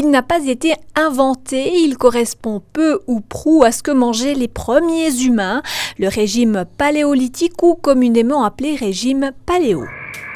Il n'a pas été inventé, il correspond peu ou prou à ce que mangeaient les premiers humains, le régime paléolithique ou communément appelé régime paléo.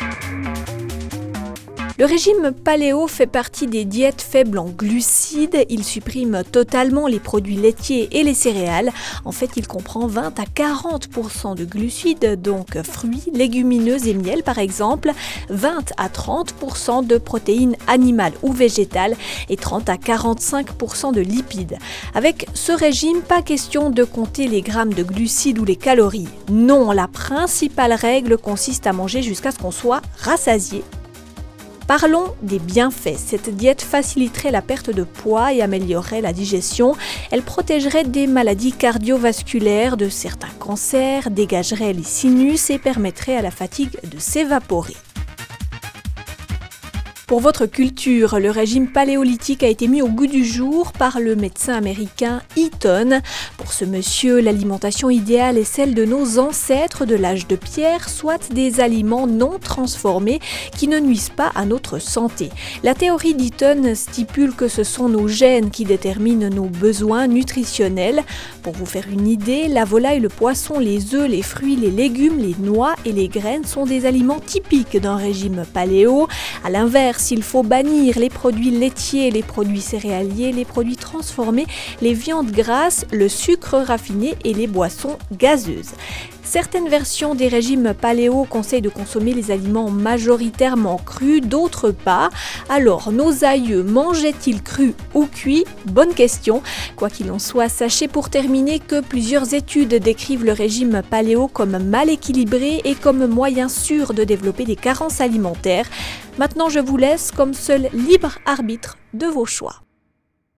Le régime paléo fait partie des diètes faibles en glucides. Il supprime totalement les produits laitiers et les céréales. En fait, il comprend 20 à 40% de glucides, donc fruits, légumineuses et miel par exemple, 20 à 30% de protéines animales ou végétales et 30 à 45% de lipides. Avec ce régime, pas question de compter les grammes de glucides ou les calories. Non, la principale règle consiste à manger jusqu'à ce qu'on soit rassasié. Parlons des bienfaits. Cette diète faciliterait la perte de poids et améliorerait la digestion. Elle protégerait des maladies cardiovasculaires, de certains cancers, dégagerait les sinus et permettrait à la fatigue de s'évaporer. Pour votre culture, le régime paléolithique a été mis au goût du jour par le médecin américain Eaton. Pour ce monsieur, l'alimentation idéale est celle de nos ancêtres de l'âge de pierre, soit des aliments non transformés qui ne nuisent pas à notre santé. La théorie d'Eaton stipule que ce sont nos gènes qui déterminent nos besoins nutritionnels. Pour vous faire une idée, la volaille, le poisson, les œufs, les fruits, les légumes, les noix et les graines sont des aliments typiques d'un régime paléo. À l'inverse, il faut bannir les produits laitiers, les produits céréaliers, les produits transformés, les viandes grasses, le sucre raffiné et les boissons gazeuses. Certaines versions des régimes paléo conseillent de consommer les aliments majoritairement crus, d'autres pas. Alors, nos aïeux mangeaient-ils crus ou cuits? Bonne question. Quoi qu'il en soit, sachez pour terminer que plusieurs études décrivent le régime paléo comme mal équilibré et comme moyen sûr de développer des carences alimentaires. Maintenant, je vous laisse comme seul libre arbitre de vos choix.